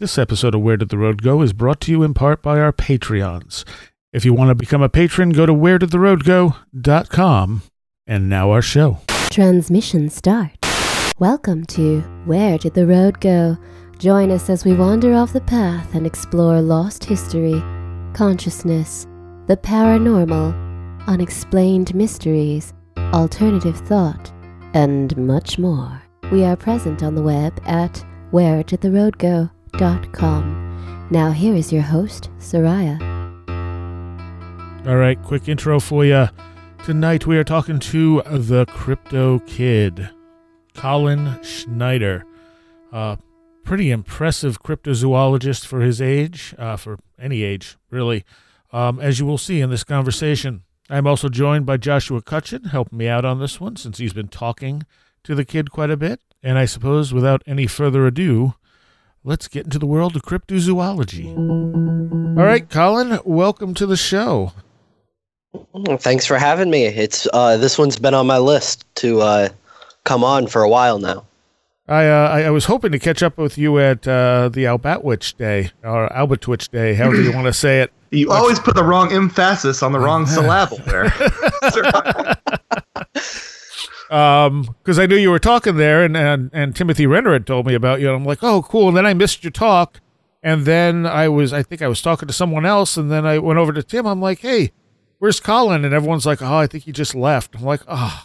This episode of Where Did the Road Go is brought to you in part by our Patreons. If you want to become a patron, go to wheredidtheroadgo.com. And now our show. Transmission start. Welcome to Where Did the Road Go? Join us as we wander off the path and explore lost history, consciousness, the paranormal, unexplained mysteries, alternative thought, and much more. We are present on the web at wheredidtheroadgo.com. Now here is your host, Soraya. All right, quick intro for you. Tonight we are talking to the Crypto Kid, Colin Schneider. Pretty impressive cryptozoologist for his age, for any age, really, as you will see in this conversation. I'm also joined by Joshua Cutchin, helping me out on this one since he's been talking to the kid quite a bit. And I suppose without any further ado, let's get into the world of cryptozoology. All right, Colin, welcome to the show. Thanks for having me. It's this one's been on my list to come on for a while now. I was hoping to catch up with you at the Albatwitch Day, or Albatwitch Day, however you want to say it. You always put the wrong emphasis on the wrong syllable there. Because I knew you were talking there, and Timothy Renner had told me about you, and I'm like, oh, cool. And then I missed your talk, and then I think I was talking to someone else, and then I went over to Tim. I'm like, hey, where's Colin? And everyone's like, oh, I think he just left. I'm like, oh.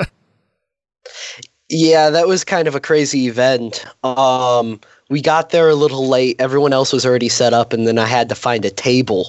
Yeah, that was kind of a crazy event. We got there a little late. Everyone else was already set up, and then I had to find a table.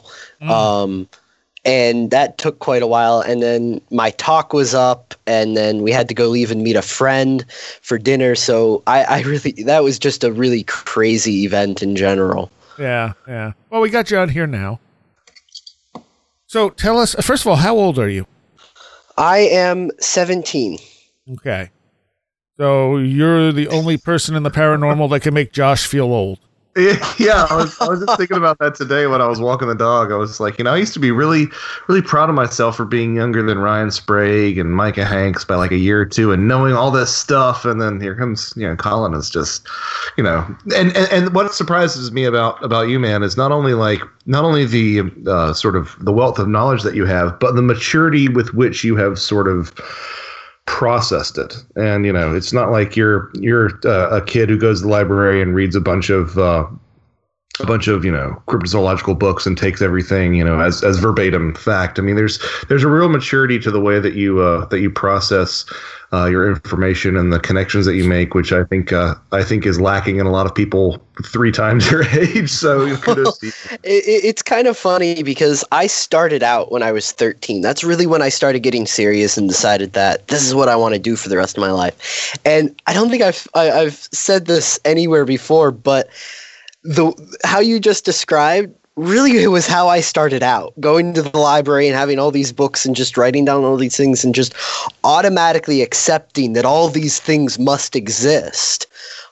And that took quite a while. And then my talk was up, and then we had to go leave and meet a friend for dinner. So that was just a really crazy event in general. Yeah. Well, we got you on here now. So tell us, first of all, how old are you? I am 17. Okay. So you're the only person in the paranormal that can make Josh feel old. Yeah, I was just thinking about that today when I was walking the dog. I was like, I used to be really, really proud of myself for being younger than Ryan Sprague and Micah Hanks by like a year or two and knowing all this stuff. And then here comes, Colin is just, and what surprises me about you, man, is not only the sort of the wealth of knowledge that you have, but the maturity with which you have sort of processed it. And it's not like you're a kid who goes to the library and reads a bunch of cryptozoological books and takes everything as verbatim fact. I mean, there's a real maturity to the way that you process your information and the connections that you make, which I think is lacking in a lot of people 3 times your age. So kudos to you. It's kind of funny because I started out when I was 13. That's really when I started getting serious and decided that this is what I want to do for the rest of my life. And I don't think I've said this anywhere before, but how you just described, really it was how I started out, going to the library and having all these books and just writing down all these things and just automatically accepting that all these things must exist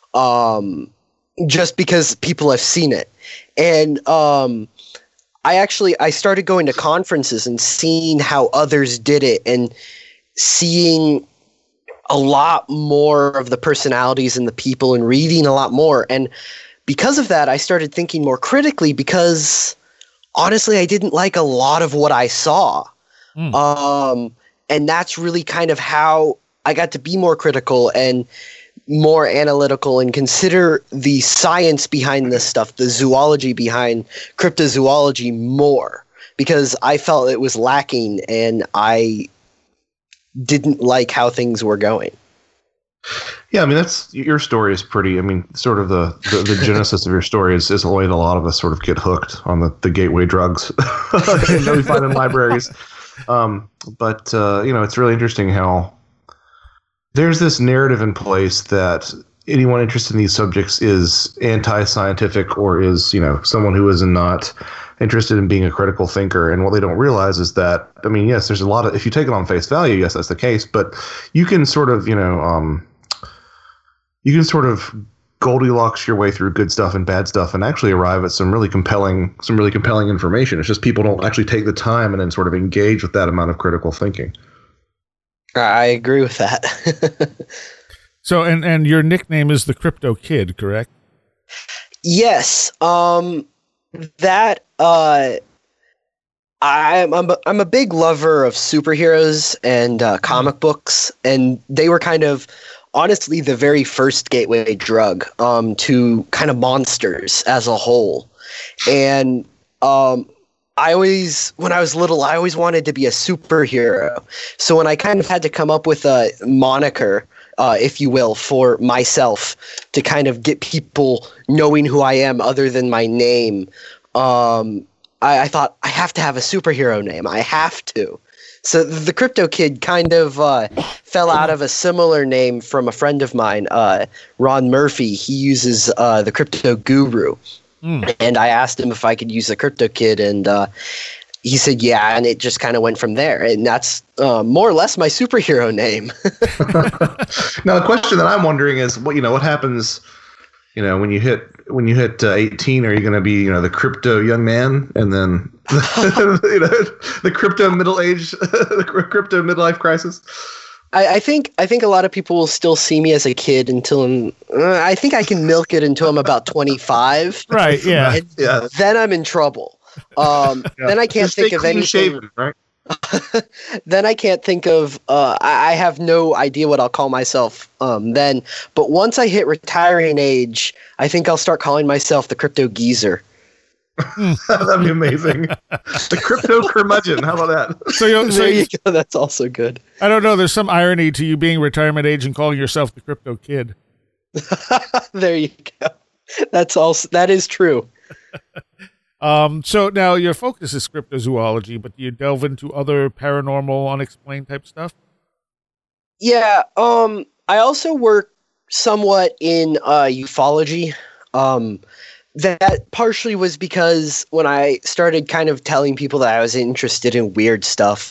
just because people have seen it. And I started going to conferences and seeing how others did it and seeing a lot more of the personalities and the people and reading a lot more. And because of that, I started thinking more critically because, honestly, I didn't like a lot of what I saw. And that's really kind of how I got to be more critical and more analytical and consider the science behind this stuff, the zoology behind cryptozoology more, because I felt it was lacking and I didn't like how things were going. Yeah, I mean, your story is pretty. I mean, sort of the genesis of your story is the way that a lot of us sort of get hooked on the gateway drugs that we find in libraries. But it's really interesting how there's this narrative in place that anyone interested in these subjects is anti-scientific or is someone who is not interested in being a critical thinker. And what they don't realize is that, I mean, yes, there's a lot of, if you take it on face value, yes, that's the case, but you can sort of, you can sort of Goldilocks your way through good stuff and bad stuff and actually arrive at some really compelling information. It's just people don't actually take the time and then sort of engage with that amount of critical thinking. I agree with that. So, and your nickname is the Crypto Kid, correct? Yes. That I'm a big lover of superheroes and comic books, and they were kind of honestly the very first gateway drug to kind of monsters as a whole. And when I was little, I always wanted to be a superhero. So when I kind of had to come up with a moniker, if you will, for myself to kind of get people knowing who I am other than my name, I thought I have to have a superhero name. I have to. So the Crypto Kid kind of fell out of a similar name from a friend of mine, Ron Murphy. He uses the Crypto Guru. And I asked him if I could use the Crypto Kid, and he said yeah, and it just kind of went from there. And that's more or less my superhero name. Now, the question that I'm wondering is, what happens, when you hit 18? Are you going to be, the crypto young man, and then the crypto middle age, the crypto midlife crisis? I think a lot of people will still see me as a kid until I think I can milk it until I'm about 25. Right. Yeah. And then I'm in trouble. Then I can't think of anything. Shaven, right? Then I can't think of. I have no idea what I'll call myself then. But once I hit retiring age, I think I'll start calling myself the Crypto Geezer. That'd be amazing. The Crypto Curmudgeon. How about that? There you go. That's also good. I don't know. There's some irony to you being retirement age and calling yourself the Crypto Kid. There you go. That is true. So now your focus is cryptozoology, but do you delve into other paranormal, unexplained type stuff? Yeah. I also work somewhat in ufology. That partially was because when I started kind of telling people that I was interested in weird stuff,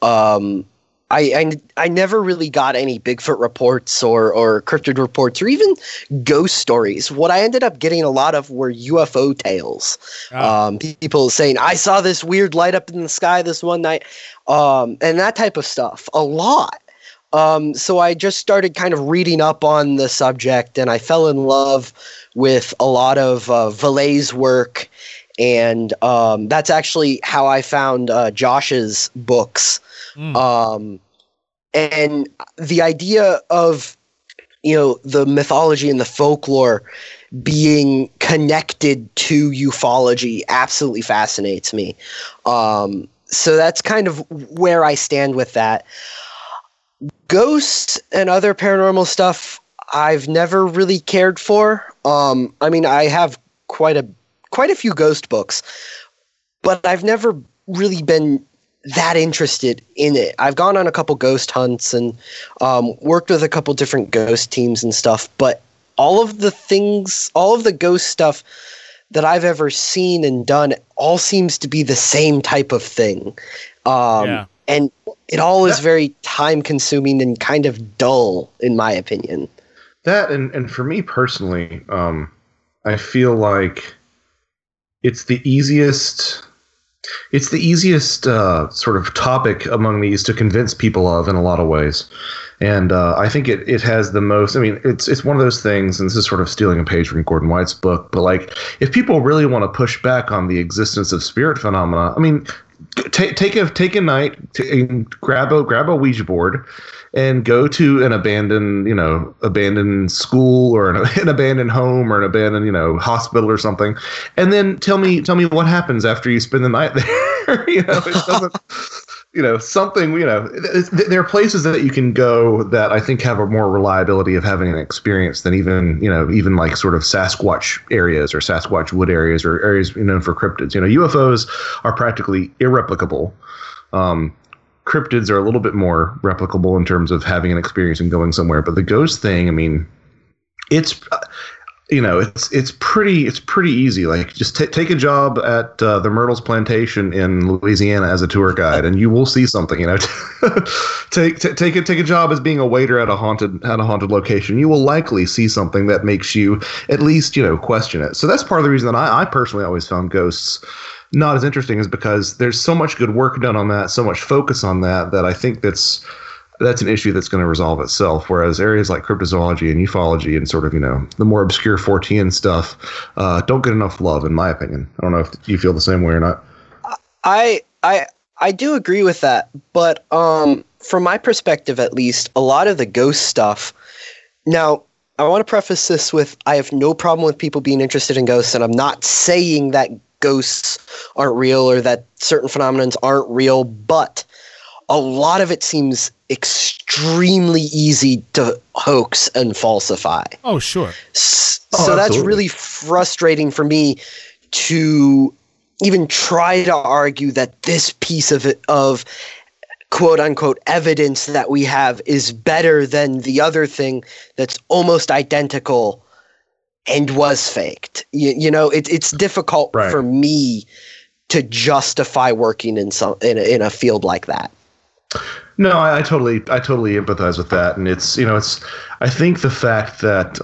I never really got any Bigfoot reports or cryptid reports or even ghost stories. What I ended up getting a lot of were UFO tales. People saying, I saw this weird light up in the sky this one night, and that type of stuff, a lot. So I just started kind of reading up on the subject, and I fell in love with a lot of Vallee's work, and that's actually how I found Josh's books. And the idea of, the mythology and the folklore being connected to ufology absolutely fascinates me. So that's kind of where I stand with that. Ghosts and other paranormal stuff I've never really cared for. I have quite a few ghost books, but I've never really been that interested in it. I've gone on a couple ghost hunts and worked with a couple different ghost teams and stuff, but all of the ghost stuff that I've ever seen and done all seems to be the same type of thing. And it all is very time consuming and kind of dull, in my opinion. That, and for me personally, I feel like it's the easiest sort of topic among these to convince people of in a lot of ways. And I think it has the most, it's one of those things, and this is sort of stealing a page from Gordon White's book, but like, if people really want to push back on the existence of spirit phenomena, take a night and grab a Ouija board and go to an abandoned school or an abandoned home or an abandoned, hospital or something. And then tell me what happens after you spend the night there. It doesn't, there are places that you can go that I think have a more reliability of having an experience than even like sort of Sasquatch areas or Sasquatch wood areas or areas known for cryptids. UFOs are practically irreplicable. Cryptids are a little bit more replicable in terms of having an experience and going somewhere. But the ghost thing, it's pretty easy. Like, just take a job at the Myrtles Plantation in Louisiana as a tour guide, and you will see something. Take a job as being a waiter at a haunted location. You will likely see something that makes you at least question it. So that's part of the reason that I personally always found ghosts not as interesting, is because there's so much good work done on that, so much focus on that I think that's that's an issue that's going to resolve itself. Whereas areas like cryptozoology and ufology and sort of, the more obscure Fortean stuff don't get enough love, in my opinion. I don't know if you feel the same way or not. I do agree with that, but from my perspective, at least, a lot of the ghost stuff. Now, I want to preface this with I have no problem with people being interested in ghosts, and I'm not saying that ghosts aren't real or that certain phenomena aren't real, but a lot of it seems extremely easy to hoax and falsify. Oh, sure. So that's really frustrating for me to even try to argue that this piece of quote unquote evidence that we have is better than the other thing that's almost identical and was faked. It's difficult for me to justify working in a field like that. No, I totally empathize with that, and it's I think the fact that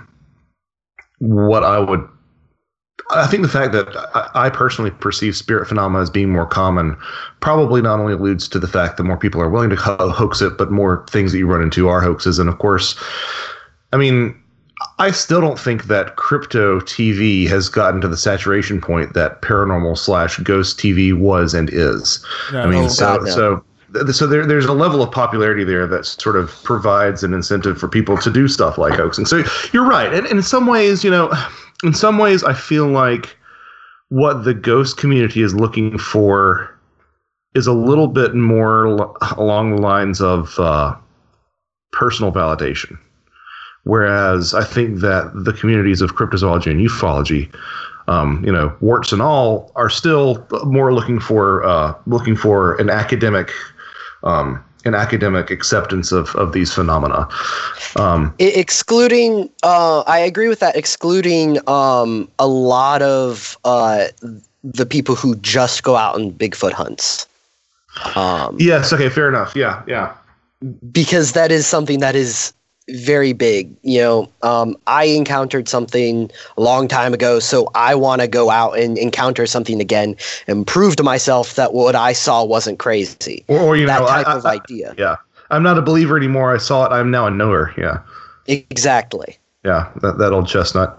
I think the fact that I personally perceive spirit phenomena as being more common probably not only alludes to the fact that more people are willing to hoax it, but more things that you run into are hoaxes. And of course, I mean, I still don't think that crypto TV has gotten to the saturation point that paranormal / ghost TV was and is. No. I mean, no. So there's a level of popularity there that sort of provides an incentive for people to do stuff like hoaxing. So you're right. And in some ways, I feel like what the ghost community is looking for is a little bit more along the lines of personal validation. Whereas I think that the communities of cryptozoology and ufology, warts and all, are still more looking for an academic acceptance of these phenomena. Excluding, I agree with that. Excluding a lot of the people who just go out on Bigfoot hunts. Yes. Okay. Fair enough. Yeah. Because that is something that is very big. I encountered something a long time ago, so I want to go out and encounter something again and prove to myself that what I saw wasn't crazy. Or that type of idea. Yeah. I'm not a believer anymore. I saw it. I'm now a knower. Yeah. Exactly. Yeah. That old chestnut.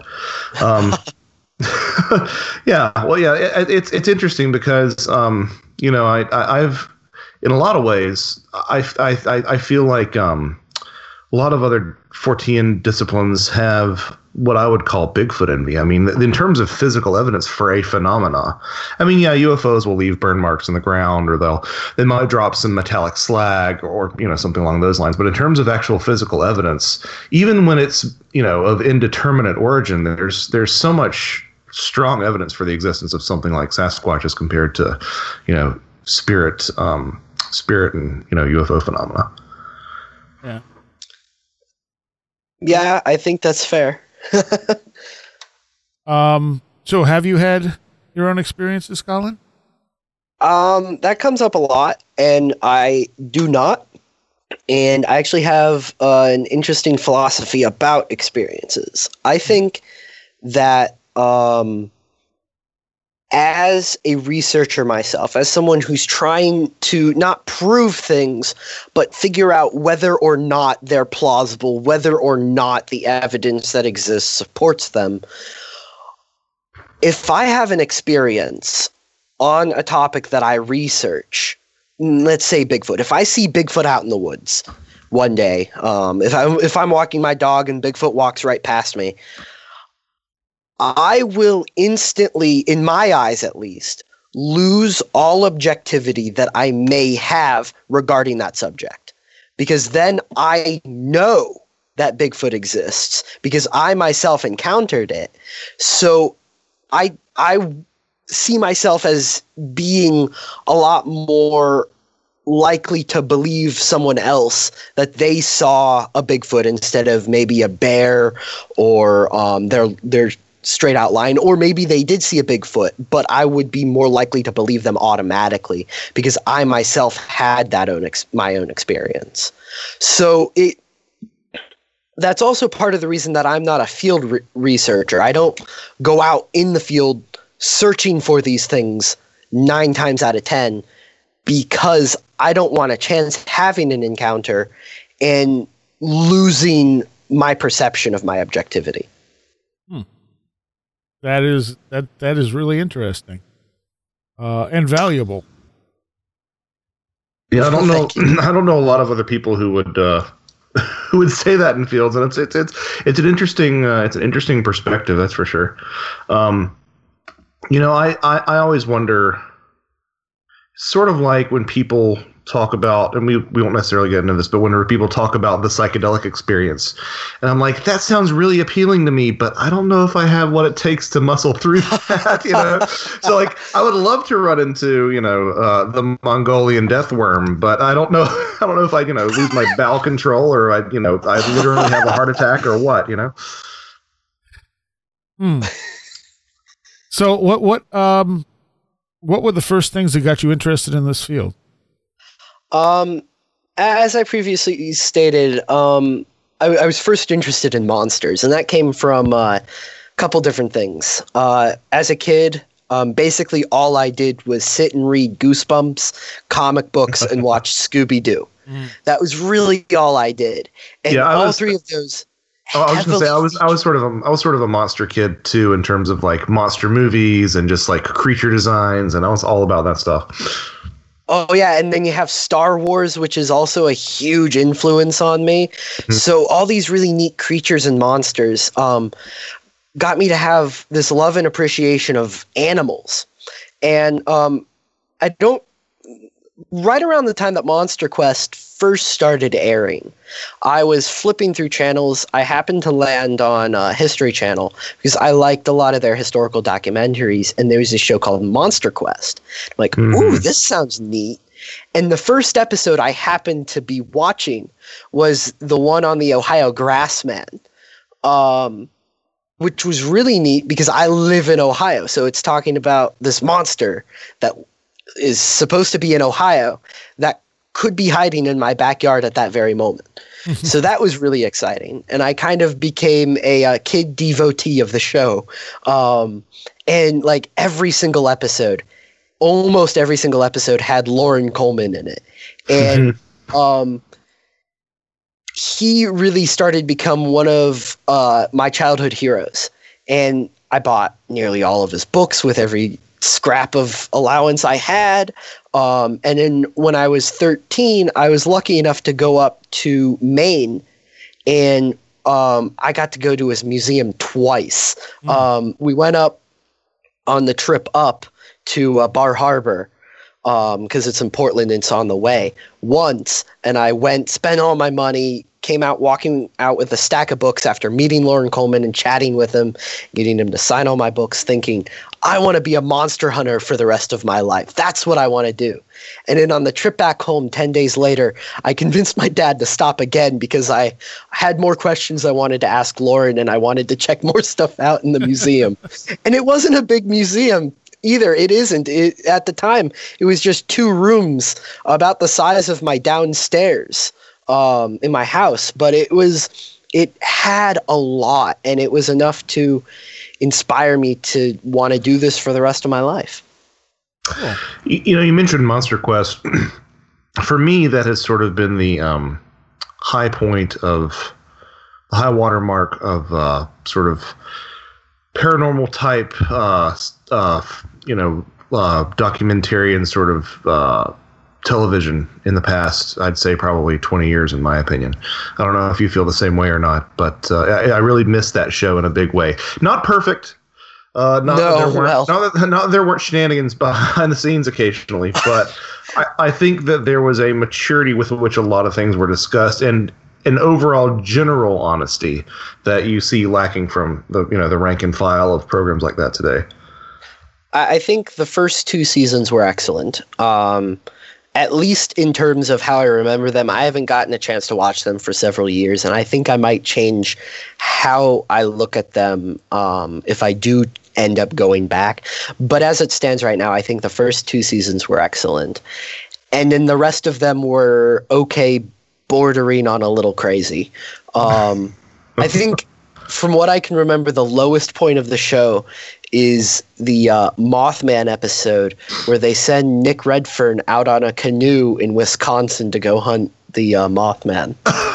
Yeah. Well, yeah, it's interesting because, I've, in a lot of ways, I feel like, a lot of other Fortean disciplines have what I would call Bigfoot envy. I mean, in terms of physical evidence for a phenomena, I mean, yeah, UFOs will leave burn marks in the ground, or they might drop some metallic slag, or something along those lines. But in terms of actual physical evidence, even when it's of indeterminate origin, there's so much strong evidence for the existence of something like Sasquatch as compared to spirit and UFO phenomena. Yeah. Yeah, I think that's fair. So have you had your own experiences, Colin? That comes up a lot, and I do not. And I actually have an interesting philosophy about experiences. I think that as a researcher myself, as someone who's trying to not prove things, but figure out whether or not they're plausible, whether or not the evidence that exists supports them, if I have an experience on a topic that I research, let's say Bigfoot, if I see Bigfoot out in the woods one day, if I'm walking my dog and Bigfoot walks right past me, I will instantly, in my eyes at least, lose all objectivity that I may have regarding that subject. Because then I know that Bigfoot exists, because I myself encountered it. So I see myself as being a lot more likely to believe someone else that they saw a Bigfoot instead of maybe a bear or their straight out line, or maybe they did see a Bigfoot, but I would be more likely to believe them automatically because I myself had that my own experience. So that's also part of the reason that I'm not a field researcher. I don't go out in the field searching for these things 9 times out of 10 because I don't want a chance having an encounter and losing my perception of my objectivity. That is really interesting and valuable. Yeah, I don't know. I don't know a lot of other people who would say that in fields, and it's an interesting perspective. That's for sure. I always wonder, sort of like when people talk about, and we won't necessarily get into this, but whenever people talk about the psychedelic experience, and I'm like, that sounds really appealing to me, but I don't know if I have what it takes to muscle through that, So like, I would love to run into, the Mongolian death worm, but I don't know if I, lose my bowel control or I literally have a heart attack or what, So what were the first things that got you interested in this field? As I previously stated, I was first interested in monsters, and that came from a couple different things. As a kid, basically all I did was sit and read Goosebumps, comic books, and watch Scooby-Doo. That was really all I did. And three of those. I was going to say I was sort of a monster kid too, in terms of like monster movies and just like creature designs, and I was all about that stuff. Oh yeah, and then you have Star Wars, which is also a huge influence on me. So all these really neat creatures and monsters got me to have this love and appreciation of animals. And right around the time that Monster Quest first started airing, I was flipping through channels. I happened to land on History Channel because I liked a lot of their historical documentaries, and there was this show called Monster Quest. I'm like, ooh, this sounds neat. And the first episode I happened to be watching was the one on the Ohio Grassman, which was really neat because I live in Ohio. So it's talking about this monster that is supposed to be in Ohio that could be hiding in my backyard at that very moment. So that was really exciting. And I kind of became a kid devotee of the show. And like almost every single episode had Lauren Coleman in it. And he really started to become one of my childhood heroes. And I bought nearly all of his books with every scrap of allowance I had. And then when I was 13, I was lucky enough to go up to Maine, and I got to go to his museum twice. We went up on the trip up to Bar Harbor because it's in Portland and it's on the way once, and I spent all my money, came out walking out with a stack of books after meeting Lauren Coleman and chatting with him, getting him to sign all my books, thinking, I want to be a monster hunter for the rest of my life. That's what I want to do. And then on the trip back home 10 days later, I convinced my dad to stop again because I had more questions I wanted to ask Lauren, and I wanted to check more stuff out in the museum. And it wasn't a big museum either. It isn't. At the time, it was just 2 rooms about the size of my downstairs in my house. But it had a lot, and it was enough to inspire me to want to do this for the rest of my life. Cool. You mentioned Monster Quest. For me, that has sort of been the high point of the high watermark of sort of paranormal type, documentary and sort of television in the past. I'd say probably 20 years, in my opinion. I don't know if you feel the same way or not, but I really missed that show in a big way. Not perfect. Not that there weren't shenanigans behind the scenes occasionally, but I think that there was a maturity with which a lot of things were discussed, and an overall general honesty that you see lacking from the rank and file of programs like that today. I think the first 2 seasons were excellent. At least in terms of how I remember them. I haven't gotten a chance to watch them for several years, and I think I might change how I look at them if I do end up going back. But as it stands right now, I think the first 2 seasons were excellent. And then the rest of them were okay, bordering on a little crazy. I think from what I can remember, the lowest point of the show is the Mothman episode where they send Nick Redfern out on a canoe in Wisconsin to go hunt the Mothman.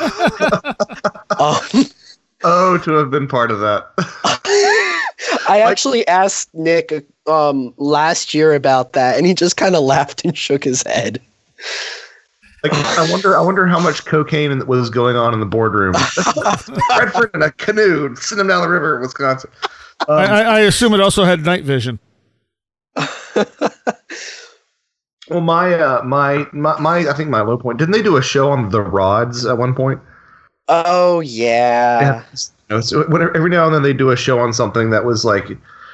Oh, to have been part of that. I actually asked Nick last year about that, and he just kind of laughed and shook his head. Like, I wonder how much cocaine was going on in the boardroom. Redford in a canoe, send him down the river in Wisconsin. I assume it also had night vision. Well, I think my low point. Didn't they do a show on the rods at one point? Oh yeah. Every now and then they do a show on something that was like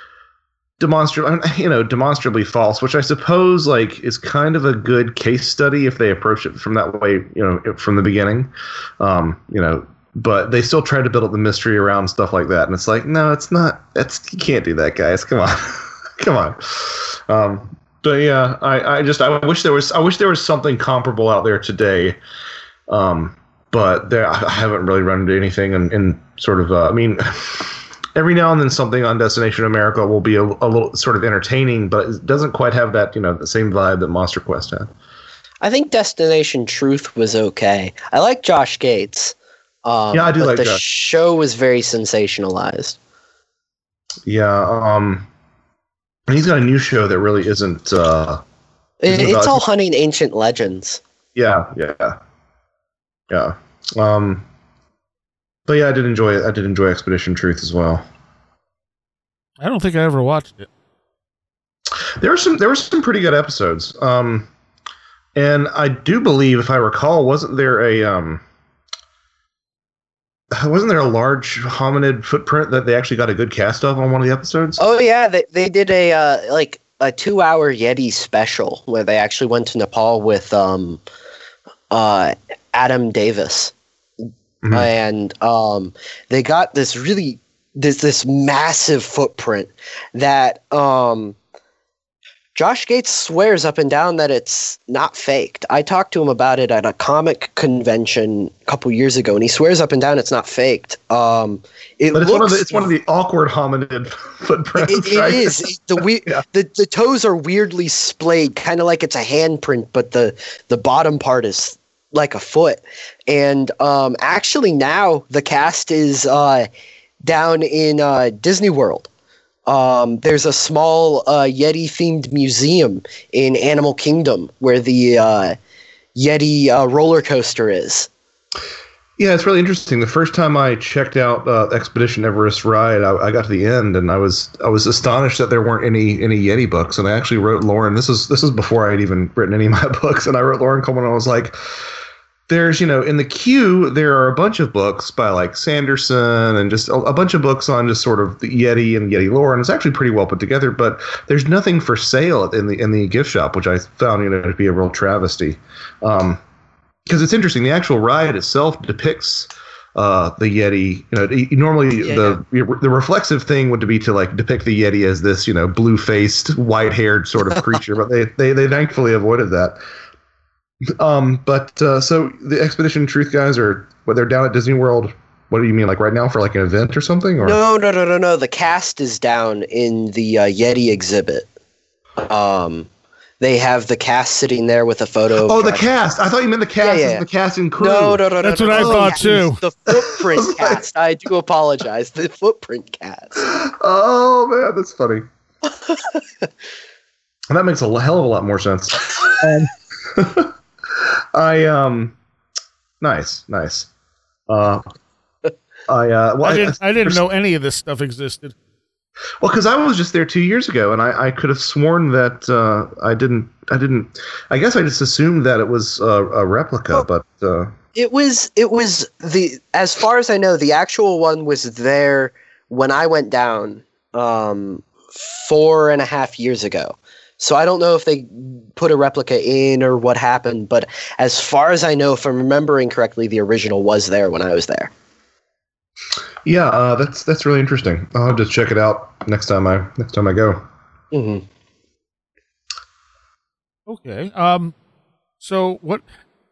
demonstrably false, which I suppose like is kind of a good case study if they approach it from that way, from the beginning. But they still try to build up the mystery around stuff like that, and it's like, no, it's not. You can't do that, guys. Come on, come on. But yeah, I wish there was something comparable out there today. But I haven't really run into anything in sort of. Every now and then something on Destination America will be a little sort of entertaining, but it doesn't quite have that the same vibe that Monster Quest had. I think Destination Truth was okay. I like Josh Gates. Yeah, I do like the Josh. show was very sensationalized. Yeah, he's got a new show that really isn't. It's all hunting ancient legends. Yeah. But yeah, I did enjoy it. I did enjoy Expedition Truth as well. I don't think I ever watched it. There were some pretty good episodes. And I do believe, if I recall, wasn't there a large hominid footprint that they actually got a good cast of on one of the episodes? Oh yeah, they did a 2-hour Yeti special where they actually went to Nepal with Adam Davis. Mm-hmm. And they got this massive footprint that Josh Gates swears up and down that it's not faked. I talked to him about it at a comic convention a couple years ago, and he swears up and down it's not faked. It's one of the awkward hominid footprints. It is. The toes are weirdly splayed, kind of like it's a handprint, but the bottom part is like a foot. And actually now the cast is down in Disney World. There's a small Yeti-themed museum in Animal Kingdom where the Yeti roller coaster is. Yeah, it's really interesting. The first time I checked out Expedition Everest Ride, I got to the end, and I was astonished that there weren't any Yeti books. And I actually wrote Lauren. This is before I had even written any of my books, and I wrote Lauren Coleman, and I was like, there's, in the queue, there are a bunch of books by like Sanderson and just a bunch of books on just sort of the Yeti and Yeti lore, and it's actually pretty well put together, but there's nothing for sale in the gift shop, which I found, to be a real travesty. Because it's interesting, the actual ride itself depicts the Yeti. Normally the reflexive thing would be to like depict the Yeti as this, blue-faced, white-haired sort of creature, but they thankfully avoided that. So the Expedition Truth guys they're down at Disney World. What do you mean, like right now for like an event or something? Or? No. The cast is down in the Yeti exhibit. They have the cast sitting there with a photo. Oh, the cast! I thought you meant the cast. Yeah. The cast and crew. No. That's what I thought too. The footprint cast. I do apologize. The footprint cast. Oh man, that's funny. That makes a hell of a lot more sense. Nice. I didn't know any of this stuff existed. Well, because I was just there 2 years ago, and I could have sworn that I didn't. I guess I just assumed that it was a replica, but it was as far as I know, the actual one was there when I went down 4.5 years ago. So I don't know if they put a replica in or what happened, but as far as I know, if I'm remembering correctly, the original was there when I was there. Yeah, that's really interesting. I'll have to check it out next time I go. Mm-hmm. Okay. So what?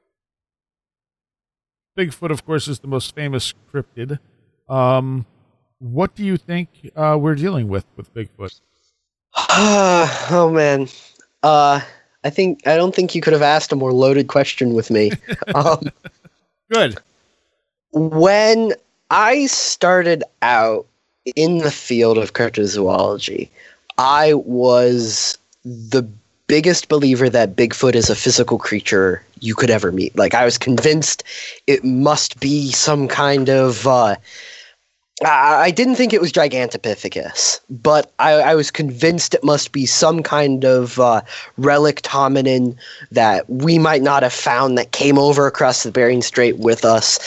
Bigfoot, of course, is the most famous cryptid. what do you think we're dealing with Bigfoot? Oh man, I don't think you could have asked a more loaded question with me. Good. When I started out in the field of cryptozoology, I was the biggest believer that Bigfoot is a physical creature you could ever meet. Like, I was convinced it must be some kind of I didn't think it was Gigantopithecus, but I was convinced it must be some kind of relic hominin that we might not have found that came over across the Bering Strait with us.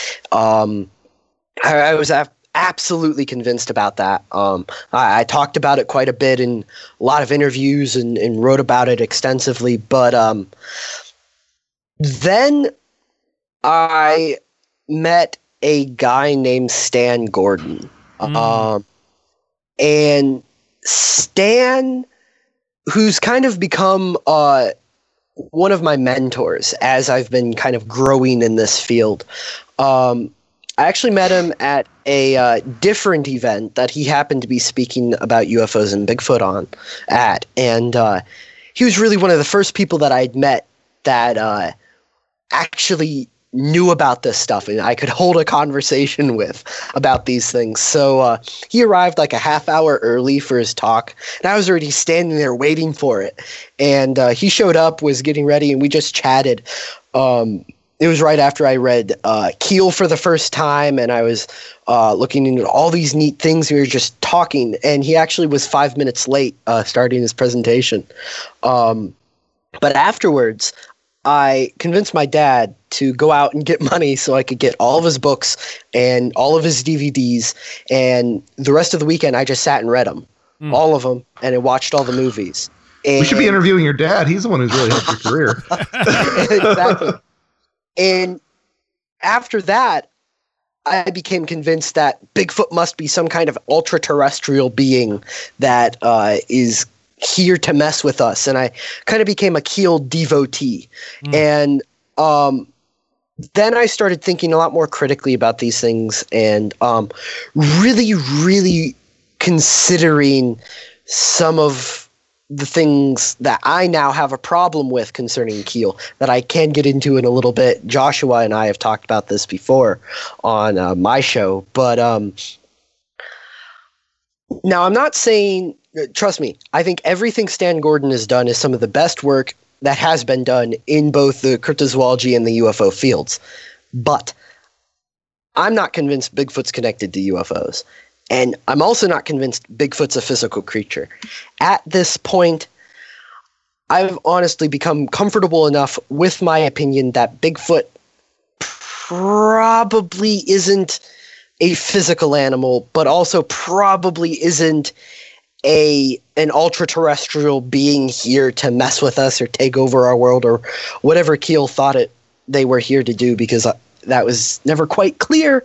I was absolutely convinced about that. I talked about it quite a bit in a lot of interviews and wrote about it extensively, but then I met a guy named Stan Gordon. And Stan, who's kind of become one of my mentors as I've been kind of growing in this field. I actually met him at a different event that he happened to be speaking about UFOs and Bigfoot at. And he was really one of the first people that I'd met that actually knew about this stuff and I could hold a conversation with about these things. So he arrived like a half hour early for his talk, and I was already standing there waiting for it. And he showed up, was getting ready, and we just chatted. It was right after I read Keel for the first time, and I was looking into all these neat things. We were just talking, and he actually was 5 minutes late starting his presentation. But afterwards, I convinced my dad to go out and get money so I could get all of his books and all of his DVDs. And the rest of the weekend, I just sat and read them, all of them, and I watched all the movies. And we should be interviewing your dad. He's the one who's really helped your career. Exactly. And after that, I became convinced that Bigfoot must be some kind of ultra-terrestrial being that is here to mess with us. And I kind of became a Keel devotee. And then I started thinking a lot more critically about these things and really, really considering some of the things that I now have a problem with concerning Keel that I can get into in a little bit. Joshua and I have talked about this before on my show, but now I'm not saying, trust me, I think everything Stan Gordon has done is some of the best work that has been done in both the cryptozoology and the UFO fields. But I'm not convinced Bigfoot's connected to UFOs. And I'm also not convinced Bigfoot's a physical creature. At this point, I've honestly become comfortable enough with my opinion that Bigfoot probably isn't a physical animal, but also probably isn't an ultra-terrestrial being here to mess with us or take over our world or whatever Keel thought they were here to do, because that was never quite clear.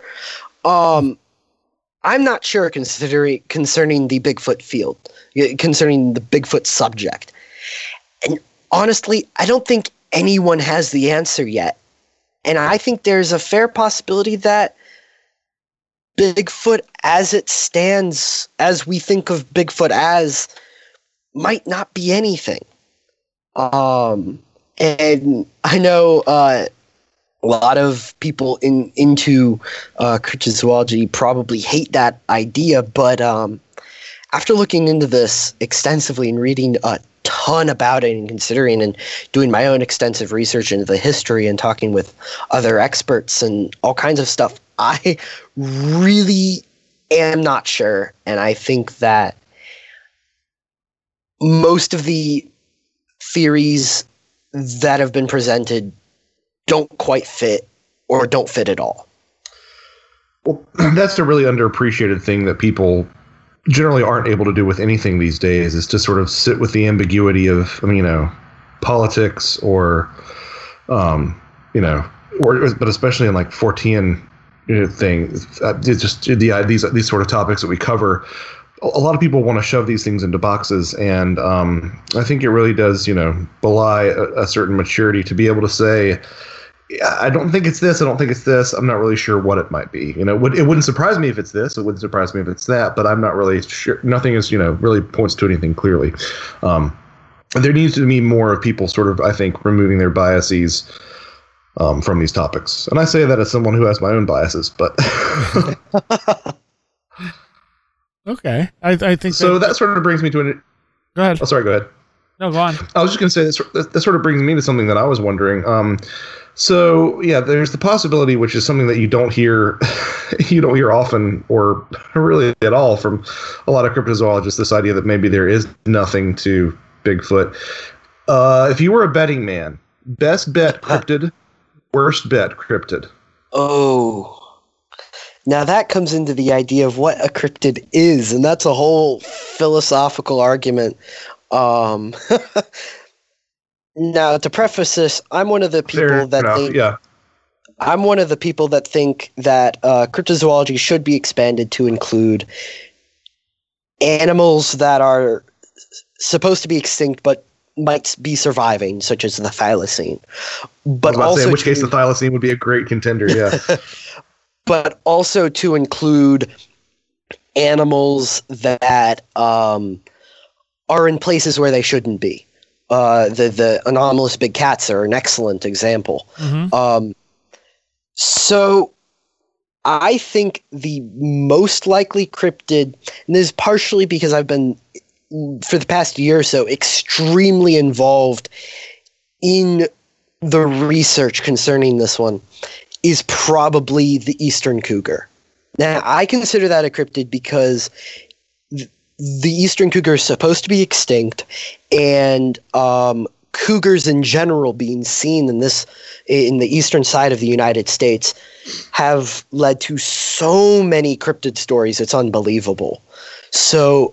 I'm not sure concerning the Bigfoot field, concerning the Bigfoot subject. And honestly, I don't think anyone has the answer yet. And I think there's a fair possibility that Bigfoot as it stands, as we think of Bigfoot as, might not be anything. And I know a lot of people into cryptozoology probably hate that idea, but after looking into this extensively and reading a ton about it and considering and doing my own extensive research into the history and talking with other experts and all kinds of stuff, I really am not sure. And I think that most of the theories that have been presented don't quite fit or don't fit at all. Well, that's a really underappreciated thing that people generally aren't able to do with anything these days, is to sort of sit with the ambiguity of, politics or, but especially in like Fortean things, it's just these sort of topics that we cover. A lot of people want to shove these things into boxes, and I think it really does, belie a certain maturity to be able to say, I don't think it's this. I don't think it's this. I'm not really sure what it might be. It wouldn't surprise me if it's this. It wouldn't surprise me if it's that. But I'm not really sure. Nothing is, really points to anything clearly. There needs to be more of people sort of, I think, removing their biases from these topics. And I say that as someone who has my own biases, but okay. I think so. That sort of brings me to an. Go ahead. Oh, sorry. Go ahead. No, go on. I was just going to say that sort of brings me to something that I was wondering. So yeah, there's the possibility, which is something that you don't hear often or really at all from a lot of cryptozoologists. This idea that maybe there is nothing to Bigfoot. If you were a betting man, best bet cryptid, worst bet cryptid. Oh. Now that comes into the idea of what a cryptid is, and that's a whole philosophical argument. Now, to preface this, I'm one of the people I'm one of the people that think that cryptozoology should be expanded to include animals that are supposed to be extinct but might be surviving, such as the thylacine. But also, in which case the thylacine would be a great contender, yeah. But also to include animals that are in places where they shouldn't be. The anomalous big cats are an excellent example. Mm-hmm. So I think the most likely cryptid, and this is partially because I've been, for the past year or so, extremely involved in the research concerning this one, is probably the eastern cougar. Now, I consider that a cryptid because the eastern cougar is supposed to be extinct, and cougars in general being seen in the eastern side of the United States have led to so many cryptid stories. It's unbelievable. So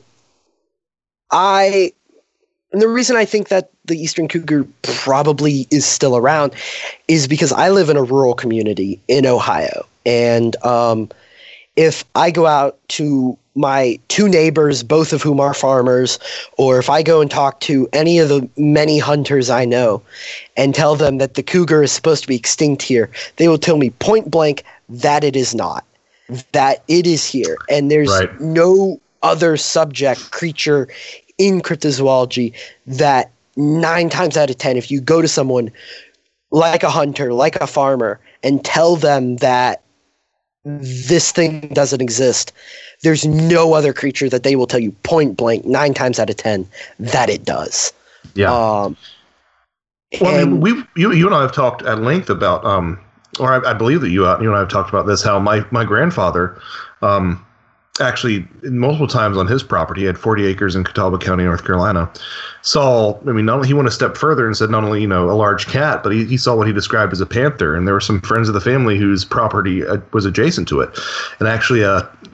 and the reason I think that the eastern cougar probably is still around is because I live in a rural community in Ohio, and if I go out to my two neighbors, both of whom are farmers, or if I go and talk to any of the many hunters I know and tell them that the cougar is supposed to be extinct here, they will tell me point blank that it is not, that it is here. And there's no other creature in cryptozoology that 9 times out of 10, if you go to someone like a hunter, like a farmer, and tell them that this thing doesn't exist, there's no other creature that they will tell you point blank 9 times out of 10 that it does. Yeah. Well, I mean, you and I have talked at length about, or I believe that you and I have talked about this, how my grandfather, actually multiple times on his property, he had 40 acres in Catawba County, North Carolina, not only he went a step further and said not only, a large cat, but he saw what he described as a panther. And there were some friends of the family whose property was adjacent to it. And actually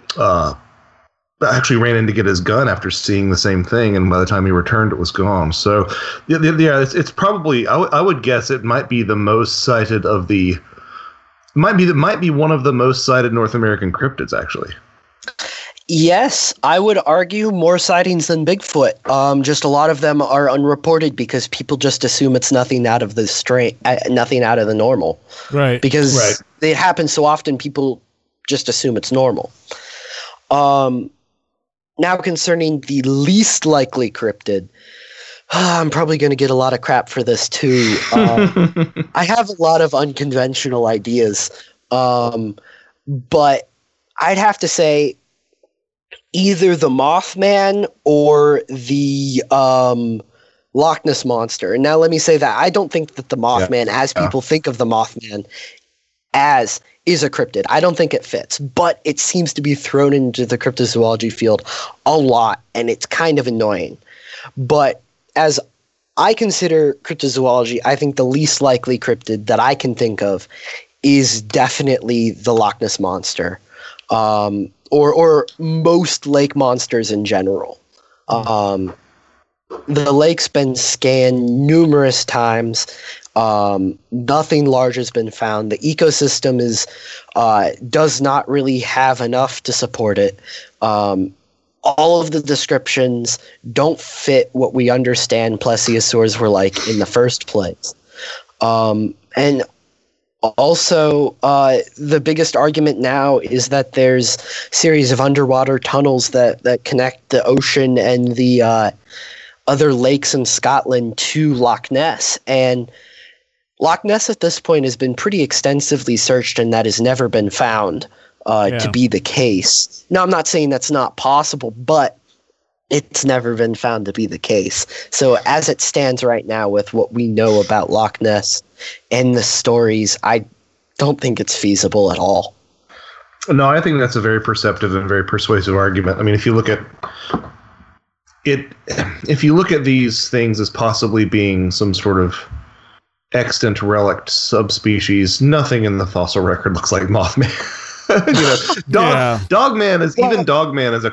ran in to get his gun after seeing the same thing. And by the time he returned, it was gone. So yeah, it's probably, I would guess it might be the most cited might be one of the most cited North American cryptids, actually. Yes, I would argue more sightings than Bigfoot. Just a lot of them are unreported because people just assume it's nothing out of nothing out of the normal. Right. Because it happens so often, people just assume it's normal. Now concerning the least likely cryptid, I'm probably going to get a lot of crap for this too. I have a lot of unconventional ideas, but I'd have to say either the Mothman or the Loch Ness Monster. And now let me say that I don't think that the Mothman, as people think of the Mothman, is a cryptid. I don't think it fits, but it seems to be thrown into the cryptozoology field a lot, and it's kind of annoying. But as I consider cryptozoology, I think the least likely cryptid that I can think of is definitely the Loch Ness Monster. Or most lake monsters in general. The lake's been scanned numerous times. Nothing large has been found. The ecosystem does not really have enough to support it. All of the descriptions don't fit what we understand plesiosaurs were like in the first place. And Also, the biggest argument now is that there's a series of underwater tunnels that connect the ocean and the other lakes in Scotland to Loch Ness. And Loch Ness at this point has been pretty extensively searched, and that has never been found to be the case. Now, I'm not saying that's not possible, but it's never been found to be the case. So as it stands right now with what we know about Loch Ness and the stories, I don't think it's feasible at all. No, I think that's a very perceptive and very persuasive argument. I mean, if you look at it, if you look at these things as possibly being some sort of extant relict subspecies, nothing in the fossil record looks like Mothman. Dogman is Dogman is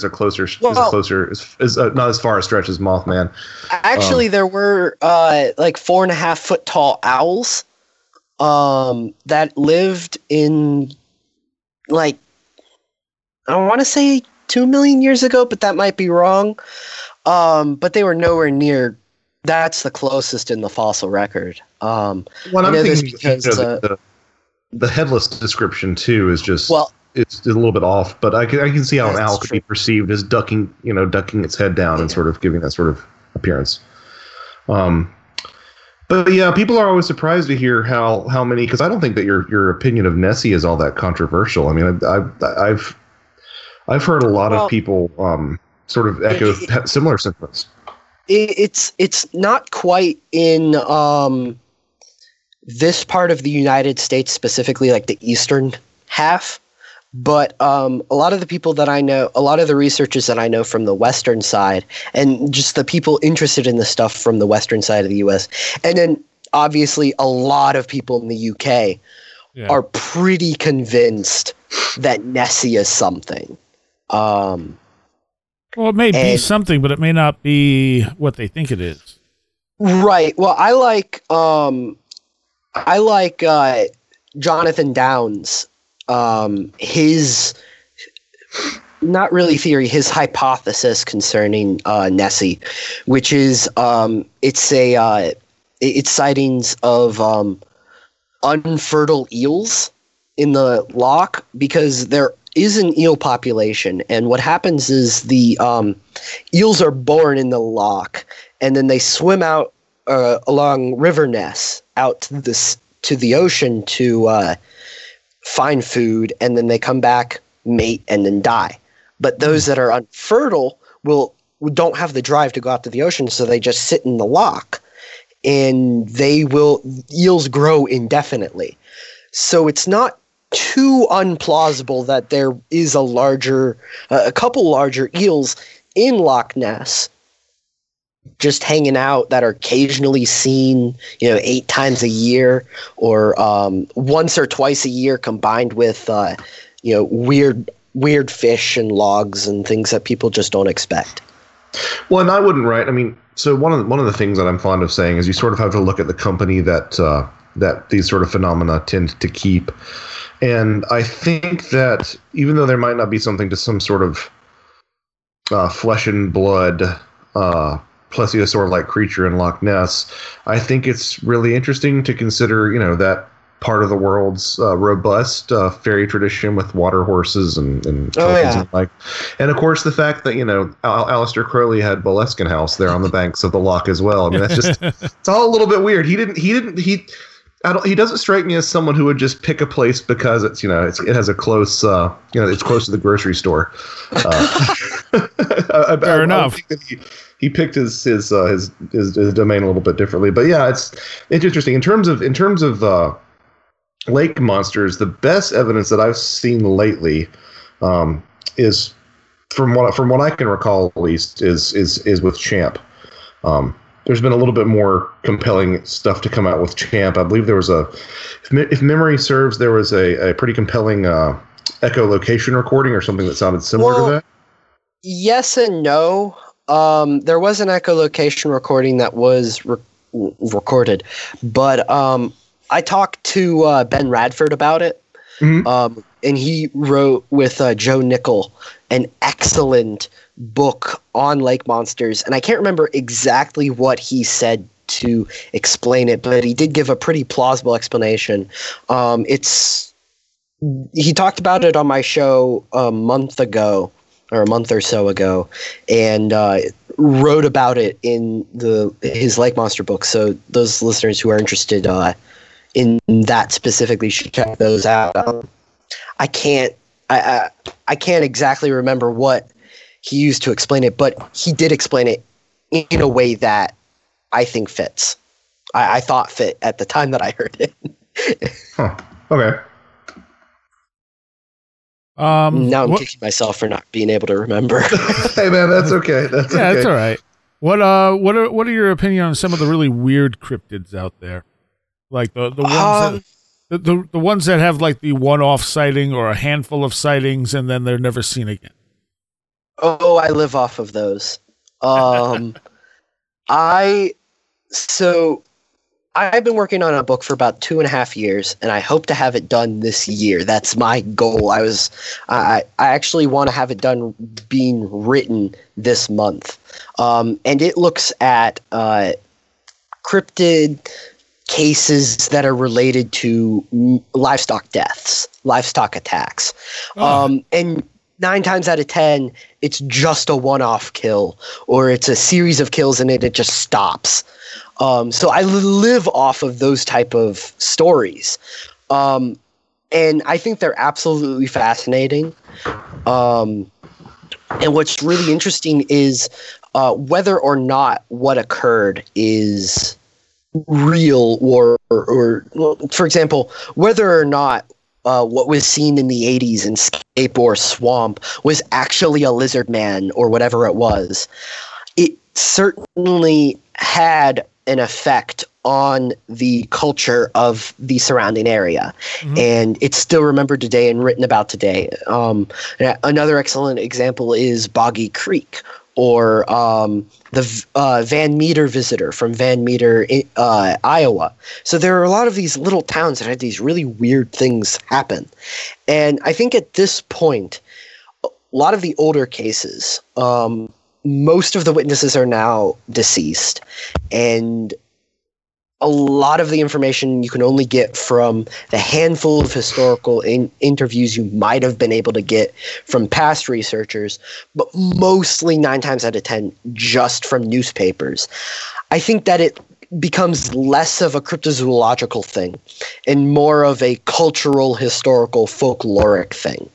not as far a stretch as Mothman. Actually, there were like 4.5 foot tall owls that lived in, like, I want to say 2 million years ago, but that might be wrong. But they were nowhere near. That's the closest in the fossil record. I'm thinking because the headless description too is just it's a little bit off, but I can see how an owl could be perceived as ducking its head down and sort of giving that sort of appearance. But yeah, people are always surprised to hear how many, because I don't think that your opinion of Nessie is all that controversial. I mean, I've heard a lot of people sort of echo similar sentiments. It's not quite in this part of the United States, specifically like the eastern half, but a lot of the people that I know, a lot of the researchers that I know from the western side, and just the people interested in the stuff from the western side of the U.S., and then obviously a lot of people in the U.K. are pretty convinced that Nessie is something. Well, it may be something, but it may not be what they think it is. Right. Well, I like Jonathan Downes, his, not really theory, his hypothesis concerning Nessie, which is it's sightings of unfertile eels in the loch, because there is an eel population, and what happens is the eels are born in the loch, and then they swim out along River Ness out to the ocean to find food, and then they come back, mate, and then die. But those that are unfertile don't have the drive to go out to the ocean, so they just sit in the loch, and eels grow indefinitely. So it's not too unplausible that there is a couple larger eels in Loch Ness just hanging out that are occasionally seen, 8 times a year, or once or twice a year, combined with weird fish and logs and things that people just don't expect. Well, and I wouldn't write. I mean, so one of the things that I'm fond of saying is you sort of have to look at the company that these sort of phenomena tend to keep. And I think that even though there might not be something to some sort of flesh and blood plesiosaur-like creature in Loch Ness, I think it's really interesting to consider, that part of the world's robust fairy tradition with water horses and and like, and of course the fact that Aleister Crowley had Boleskine House there on the banks of the loch as well. I mean, that's just it's all a little bit weird. He doesn't strike me as someone who would just pick a place because it's it has a close it's close to the grocery store. Fair enough. I think that he picked his domain a little bit differently, but yeah, it's interesting in terms of lake monsters. The best evidence that I've seen lately is from what I can recall, at least, is with Champ. There's been a little bit more compelling stuff to come out with Champ. I believe there was if memory serves, there was a pretty compelling echolocation recording or something that sounded similar to that. Yes and no. There was an echolocation recording that was recorded, but I talked to Ben Radford about it, and he wrote with Joe Nickel an excellent book on lake monsters, and I can't remember exactly what he said to explain it, but he did give a pretty plausible explanation. He talked about it on my show a month ago, or a month or so ago, and wrote about it in his Lake Monster book. So those listeners who are interested in that specifically should check those out. I can't exactly remember what he used to explain it, but he did explain it in a way that I think fits. I thought fit at the time that I heard it. Huh. Okay. Now I'm kicking myself for not being able to remember. Hey man, that's okay. That's okay. That's all right. What are your opinion on some of the really weird cryptids out there? Like the ones the ones that have like the one-off sighting or a handful of sightings and then they're never seen again. Oh, I live off of those. I've been working on a book for about 2.5 years, and I hope to have it done this year. That's my goal. I actually want to have it done being written this month. And it looks at cryptid cases that are related to livestock deaths, livestock attacks. And 9 times out of 10, it's just a one-off kill, or it's a series of kills and it just stops. So I live off of those type of stories. And I think they're absolutely fascinating. And what's really interesting is whether or not what occurred is real or for example, whether or not what was seen in the 80s in Scape or Swamp was actually a lizard man or whatever it was. It certainly had an effect on the culture of the surrounding area. Mm-hmm. And it's still remembered today and written about today. Another excellent example is Boggy Creek, or the Van Meter Visitor from Van Meter, Iowa. So there are a lot of these little towns that had these really weird things happen. And I think at this point, a lot of the older cases, most of the witnesses are now deceased, and a lot of the information you can only get from the handful of historical interviews you might have been able to get from past researchers, but mostly 9 times out of 10 just from newspapers. I think that it becomes less of a cryptozoological thing and more of a cultural, historical, folkloric thing.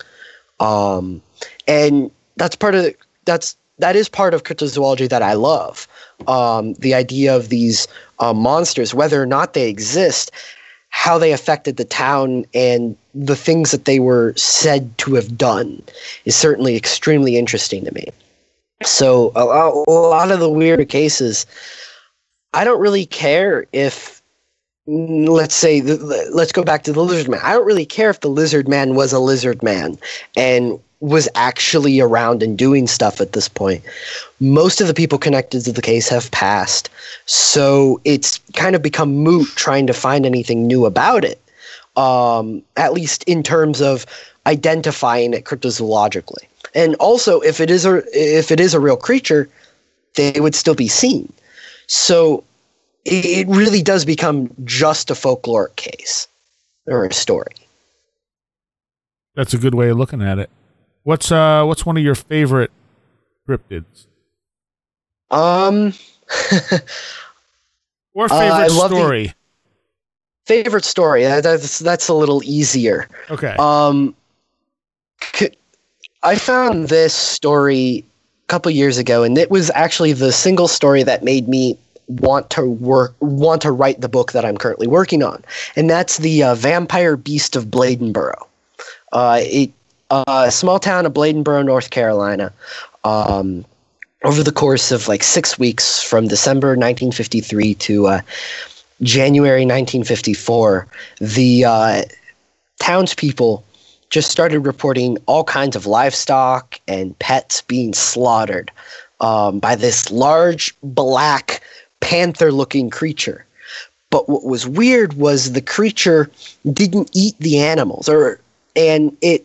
And that is part of cryptozoology that I love. The idea of these monsters, whether or not they exist, how they affected the town, and the things that they were said to have done is certainly extremely interesting to me. So a lot of the weirder cases, I don't really care if, let's go back to the lizard man. I don't really care if the lizard man was a lizard man and was actually around and doing stuff at this point. Most of the people connected to the case have passed, so it's kind of become moot trying to find anything new about it, at least in terms of identifying it cryptozoologically. And also, if it is a real creature, they would still be seen. So it really does become just a folkloric case or a story. That's a good way of looking at it. What's one of your favorite cryptids? Or favorite story? Favorite story. That's a little easier. Okay. I found this story a couple years ago, and it was actually the single story that made me want to write the book that I'm currently working on, and that's the Vampire Beast of Bladenboro. A small town of Bladenboro, North Carolina. Over the course of like 6 weeks, from December 1953 to January 1954, the townspeople just started reporting all kinds of livestock and pets being slaughtered by this large black panther-looking creature. But what was weird was the creature didn't eat the animals, and it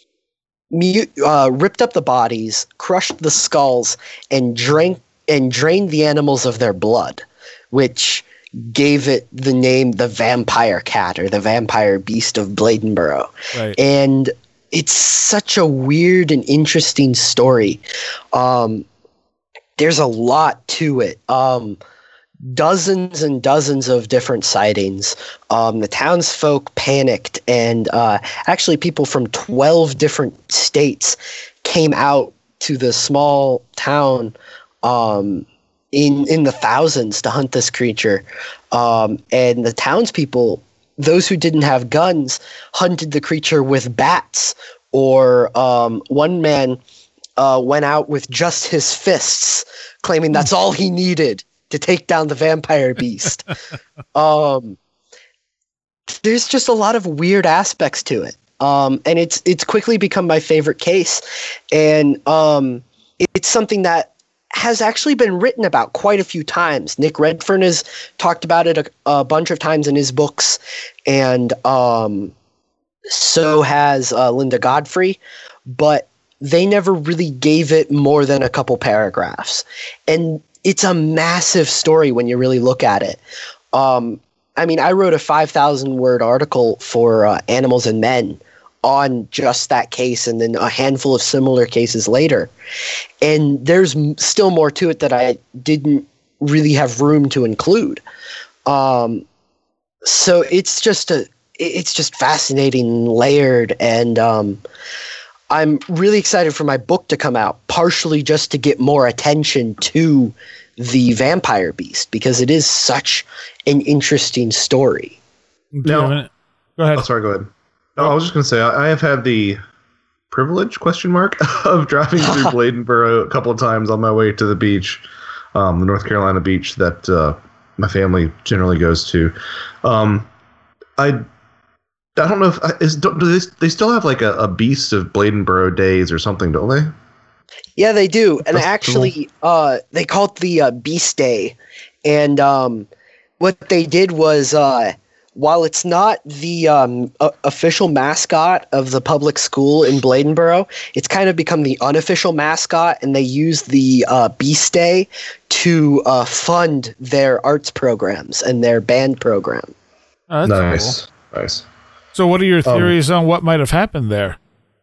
ripped up the bodies, crushed the skulls, and drained the animals of their blood. which gave it the name the Vampire Cat or the Vampire Beast of Bladenboro. Right. And it's such a weird and interesting story. There's a lot to it. Dozens and dozens of different sightings. The townsfolk panicked, and actually people from 12 different states came out to the small town in the thousands to hunt this creature. And the townspeople, those who didn't have guns, hunted the creature with bats, or one man went out with just his fists, claiming that's all he needed to take down the vampire beast. There's just a lot of weird aspects to it. And it's quickly become my favorite case. And it's something that has actually been written about quite a few times. Nick Redfern has talked about it a bunch of times in his books, and so has Linda Godfrey, but they never really gave it more than a couple paragraphs. And it's a massive story when you really look at it. I mean, I wrote a 5,000-word article for Animals and Men on just that case, and then a handful of similar cases later. And there's still more to it that I didn't really have room to include. So it's just fascinating and layered, and I'm really excited for my book to come out, partially just to get more attention to the vampire beast, because it is such an interesting story. Go ahead. Oh, sorry, go ahead. No, I was just going to say, I have had the privilege, of driving through Bladenboro a couple of times on my way to the beach, the North Carolina beach that my family generally goes to. I don't know if do they still have like a Beast of Bladenboro Days or something, don't they? Yeah, they do. And actually, they call it the Beast Day. And what they did was, while it's not the official mascot of the public school in Bladenboro, it's kind of become the unofficial mascot, and they use the Beast Day to fund their arts programs and their band program. Oh, that's Nice. Cool. Nice. So what are your theories on what might have happened there?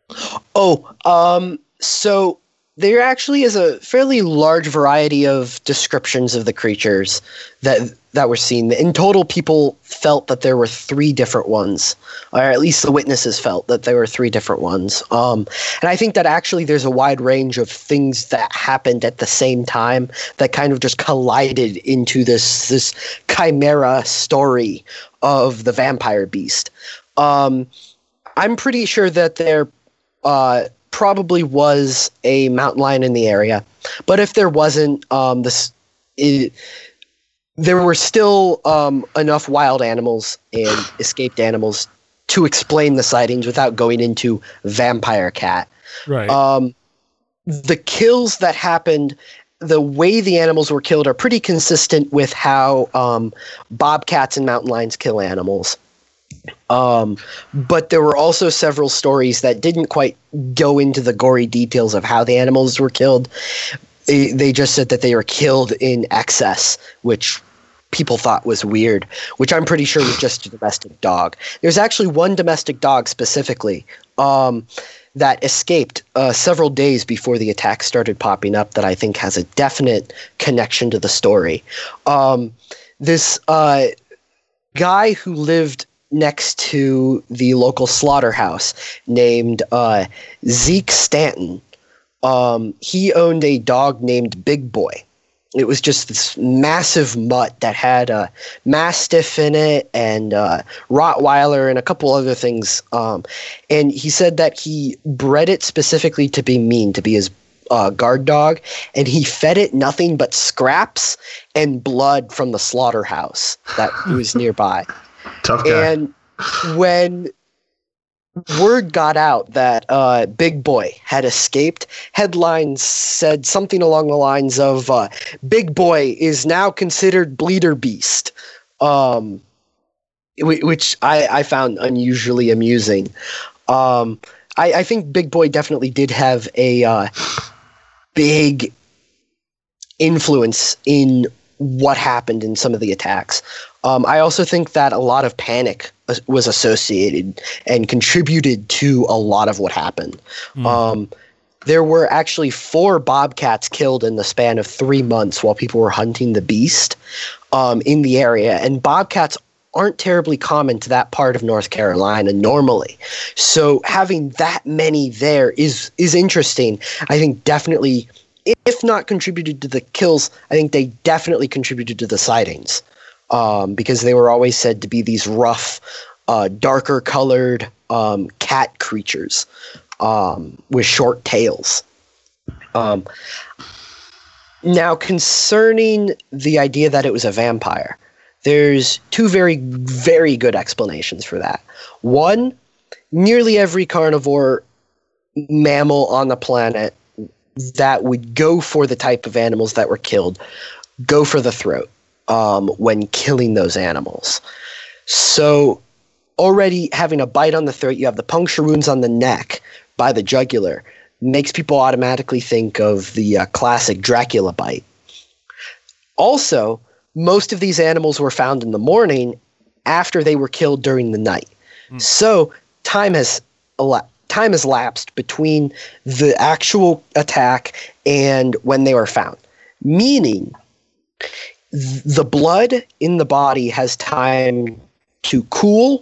So there actually is a fairly large variety of descriptions of the creatures that were seen. In total, people felt that there were 3 different ones, or at least the witnesses felt that there were 3 different ones. And I think that actually there's a wide range of things that happened at the same time that kind of just collided into this chimera story of the vampire beast. I'm pretty sure that there probably was a mountain lion in the area, but if there wasn't, there were still enough wild animals and escaped animals to explain the sightings without going into vampire cat. Right. The kills that happened, the way the animals were killed, are pretty consistent with how bobcats and mountain lions kill animals. But there were also several stories that didn't quite go into the gory details of how the animals were killed. They just said that they were killed in excess, which people thought was weird, which I'm pretty sure was just a domestic dog. There's actually one domestic dog specifically that escaped several days before the attack started popping up that I think has a definite connection to the story. This guy who lived next to the local slaughterhouse named Zeke Stanton. He owned a dog named Big Boy. It was just this massive mutt that had a Mastiff in it and Rottweiler and a couple other things. And he said that he bred it specifically to be mean, to be his guard dog, and he fed it nothing but scraps and blood from the slaughterhouse that was nearby. Tough guy. And when word got out that Big Boy had escaped, headlines said something along the lines of Big Boy is now considered Bleeder Beast, which I found unusually amusing. I think Big Boy definitely did have a big influence in what happened in some of the attacks. I also think that a lot of panic was associated and contributed to a lot of what happened. There were actually 4 bobcats killed in the span of 3 months while people were hunting the beast in the area. And bobcats aren't terribly common to that part of North Carolina normally. So having that many there is interesting. I think definitely, if not contributed to the kills, I think they definitely contributed to the sightings, because they were always said to be these rough, darker colored cat creatures with short tails. Now, concerning the idea that it was a vampire, there's 2 very, very good explanations for that. One, nearly every carnivore mammal on the planet that would go for the type of animals that were killed go for the throat when killing those animals. So already having a bite on the throat, you have the puncture wounds on the neck by the jugular, makes people automatically think of the classic Dracula bite. Also, most of these animals were found in the morning after they were killed during the night. So time has lapsed between the actual attack and when they were found, meaning the blood in the body has time to cool,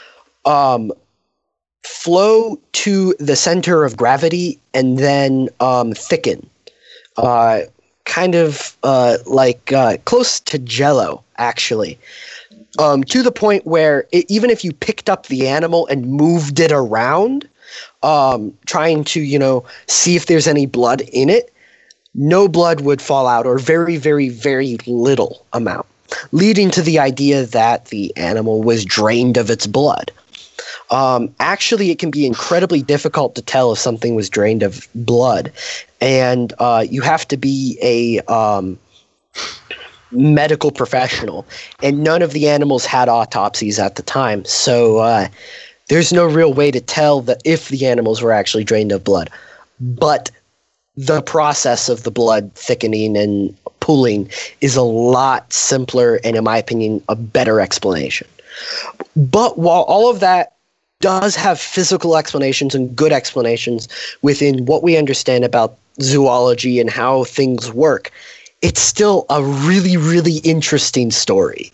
flow to the center of gravity, and then thicken. Kind of like close to Jell-O, actually. To the point where even if you picked up the animal and moved it around, trying to, see if there's any blood in it, no blood would fall out, or very, very, very little amount, leading to the idea that the animal was drained of its blood. Actually, it can be incredibly difficult to tell if something was drained of blood, and you have to be a medical professional, and none of the animals had autopsies at the time, so there's no real way to tell that if the animals were actually drained of blood. But the process of the blood thickening and pooling is a lot simpler, and in my opinion, a better explanation. But while all of that does have physical explanations and good explanations within what we understand about zoology and how things work, it's still a really, really interesting story.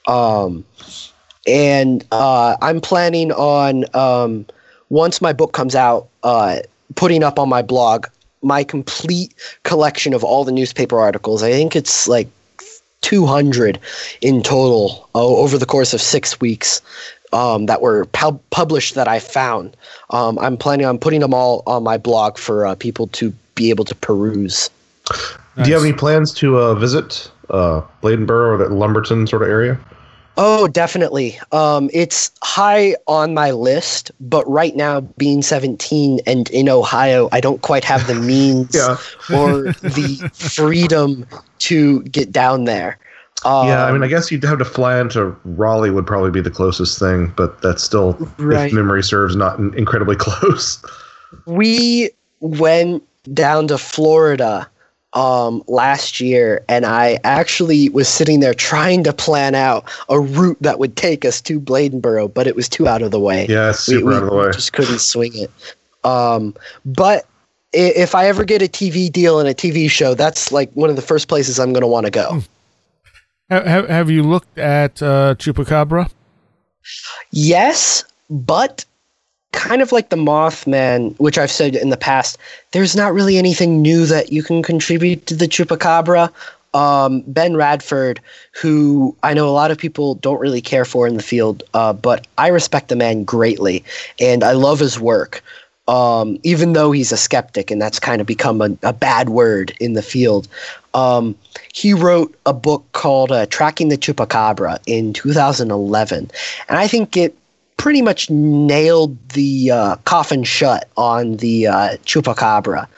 And I'm planning on, once my book comes out, putting up on my blog my complete collection of all the newspaper articles. I think it's like 200 in total over the course of 6 weeks. That were published that I found. I'm planning on putting them all on my blog for people to be able to peruse. Nice. Do you have any plans to visit Bladenboro or that Lumberton sort of area? Oh, definitely. It's high on my list, but right now, being 17 and in Ohio, I don't quite have the means or the freedom to get down there. I guess you'd have to fly into Raleigh would probably be the closest thing, but that's still, if memory serves, not incredibly close. We went down to Florida last year, and I actually was sitting there trying to plan out a route that would take us to Bladenboro, but it was too out of the way. Yeah, super out of the way. We just couldn't swing it. But if I ever get a TV deal and a TV show, that's like one of the first places I'm going to want to go. Have you looked at Chupacabra? Yes, but kind of like the Mothman, which I've said in the past, there's not really anything new that you can contribute to the Chupacabra. Ben Radford, who I know a lot of people don't really care for in the field, but I respect the man greatly, and I love his work, even though he's a skeptic, and that's kind of become a bad word in the field. He wrote a book called Tracking the Chupacabra in 2011, and I think it pretty much nailed the coffin shut on the Chupacabra.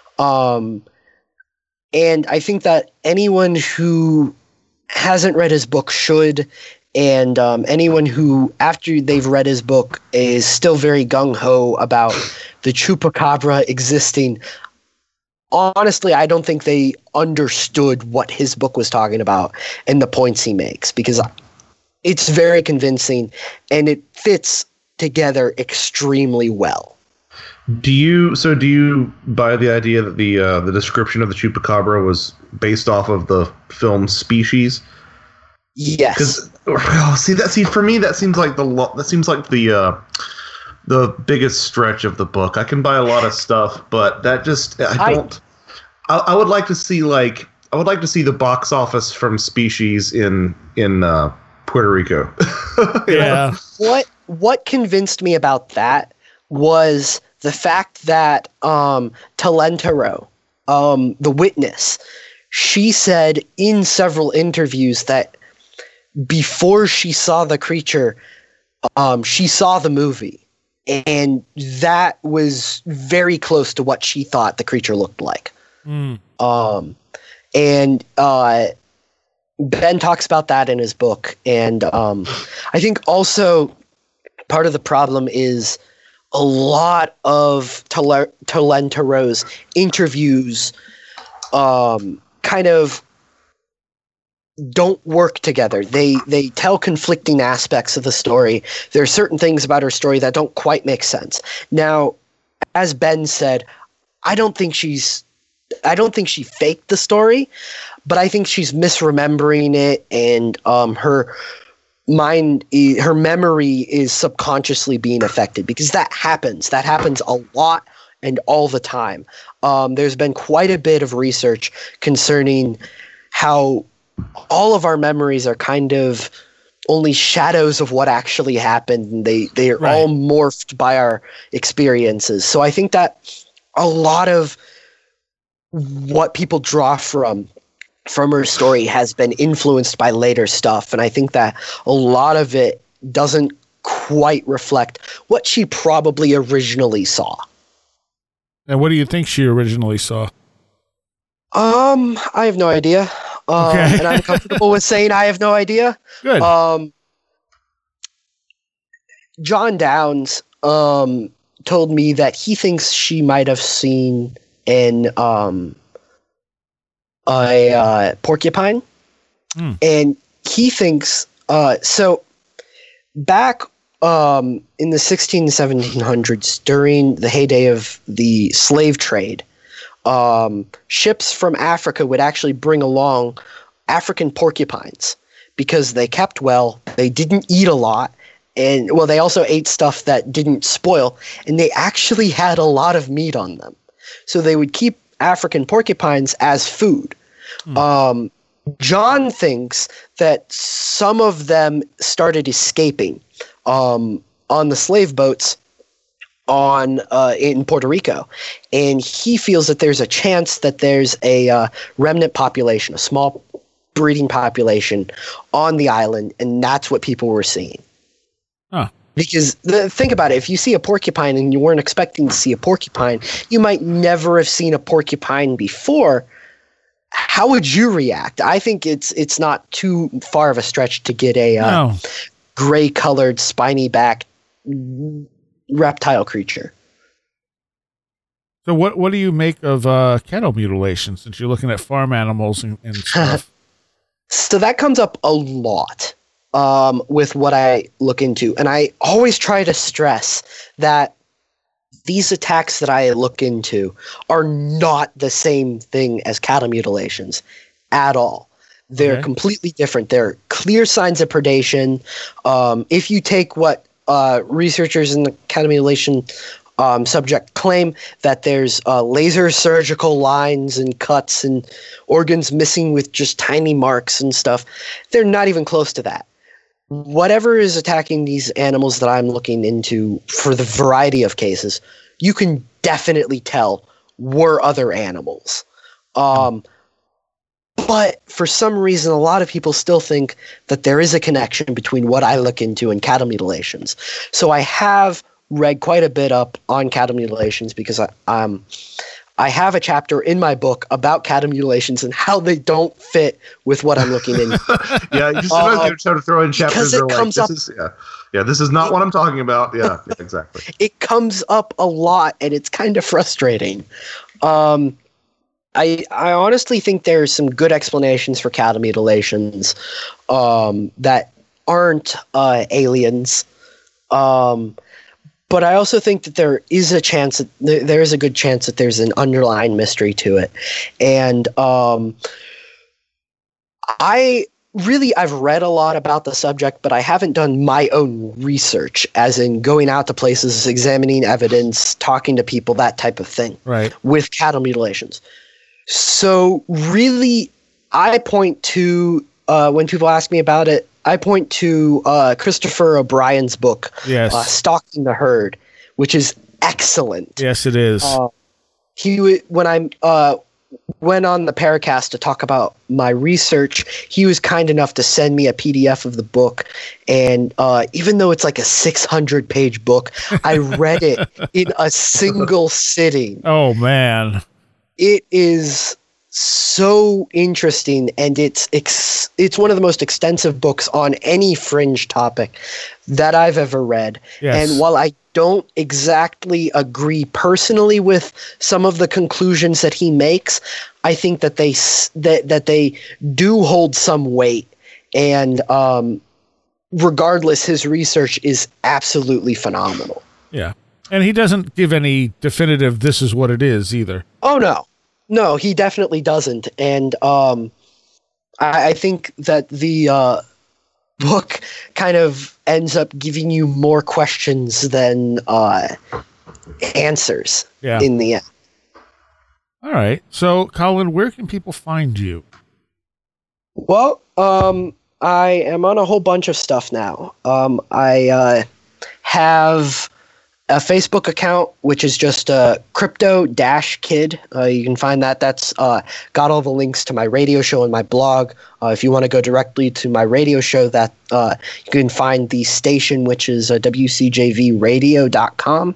And I think that anyone who hasn't read his book should, and anyone who, after they've read his book, is still very gung-ho about the Chupacabra existing, honestly, I don't think they understood what his book was talking about and the points he makes, because it's very convincing and it fits together extremely well. Do you buy the idea that the description of the chupacabra was based off of the film Species? Yes. For me that seems like the biggest stretch of the book. I can buy a lot of stuff, but that just I would like to see the box office from Species in Puerto Rico. Yeah. What convinced me about that was the fact that Talentaro, the witness, she said in several interviews that before she saw the creature, she saw the movie. And that was very close to what she thought the creature looked like. Ben talks about that in his book. And I think also part of the problem is a lot of Talentaro's interviews kind of don't work together. They tell conflicting aspects of the story. There are certain things about her story that don't quite make sense. Now, as Ben said, I don't think she faked the story, but I think she's misremembering it, and her memory is subconsciously being affected, because that happens a lot and all the time. There's been quite a bit of research concerning how all of our memories are kind of only shadows of what actually happened, and they are all morphed by our experiences. So I think that a lot of what people draw from her story has been influenced by later stuff, and I think that a lot of it doesn't quite reflect what she probably originally saw. And what do you think she originally saw? I have no idea. Okay. And I'm comfortable with saying I have no idea. Good. John Downs told me that he thinks she might have seen a porcupine. And he thinks so back in the 16 1700s, during the heyday of the slave trade, ships from Africa would actually bring along African porcupines because they kept well, they didn't eat a lot, and they also ate stuff that didn't spoil, and they actually had a lot of meat on them. So they would keep African porcupines as food. John thinks that some of them started escaping on the slave boats in Puerto Rico, and he feels that there's a chance that there's a remnant population, a small breeding population on the island, and that's what people were seeing. Because think about it, if you see a porcupine and you weren't expecting to see a porcupine, you might never have seen a porcupine before. How would you react? I think it's not too far of a stretch to get a gray-colored, spiny-backed reptile creature. So what do you make of cattle mutilation, since you're looking at farm animals and stuff? So that comes up a lot with what I look into. And I always try to stress that these attacks that I look into are not the same thing as cattle mutilations at all. They're completely different. They're clear signs of predation. If you take what researchers in the cattle mutilation subject claim, that there's laser surgical lines and cuts and organs missing with just tiny marks and stuff, they're not even close to that. Whatever is attacking these animals that I'm looking into for the variety of cases, you can definitely tell were other animals. But for some reason, a lot of people still think that there is a connection between what I look into and cattle mutilations. So I have read quite a bit up on cattle mutilations, because I have a chapter in my book about cattle mutilations and how they don't fit with what I'm looking into. Yeah, you just try to throw in chapters because it comes up. This is not what I'm talking about. Yeah, exactly. It comes up a lot, and it's kind of frustrating. I honestly think there's some good explanations for cattle mutilations that aren't aliens. But I also think that there is a chance that there is a good chance that there's an underlying mystery to it. And I've read a lot about the subject, but I haven't done my own research, as in going out to places, examining evidence, talking to people, that type of thing. Right. With cattle mutilations. So really, I point to, when people ask me about it, I point to Christopher O'Brien's book, Yes. Stalking the Herd, which is excellent. Yes, it is. When I went on the Paracast to talk about my research, he was kind enough to send me a PDF of the book, and even though it's like a 600-page book, I read it in a single sitting. Oh, man. It is so interesting, and it's one of the most extensive books on any fringe topic that I've ever read. Yes. And while I don't exactly agree personally with some of the conclusions that he makes, I think that they do hold some weight. And regardless, his research is absolutely phenomenal. Yeah. And he doesn't give any definitive "this is what it is" either. Oh, no. No, he definitely doesn't. And I think that the book kind of ends up giving you more questions than answers in the end. All right. So, Colin, where can people find you? Well, I am on a whole bunch of stuff now. I have a Facebook account, which is just Crypto-Kid. You can find that. That's got all the links to my radio show and my blog. If you want to go directly to my radio show, that you can find the station, which is WCJVradio.com.